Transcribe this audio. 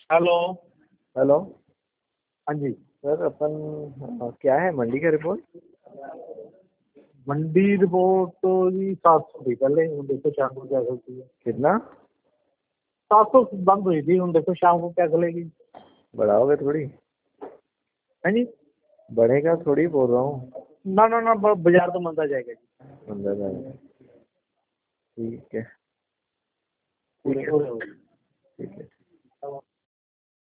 Hello. Hello. हाँ जी। Sir अपन क्या है मंडी का रिपोर्ट? मंडी रिपोर्ट तो जी 700 थी पहले, हूँ देखो शाम को क्या चलती है। कितना 700 बंद हुई थी, हूँ देखो शाम को क्या चलेगी। बढ़ाओगे थोड़ी? है जी। बढ़ेगा थोड़ी बोल रहा हूँ। ना ना ना, बाजार तो मंदा जाएगा जी। अंदर आएगा। ठीक है। पूरे ठीक है। पूरे हो। ठीक है।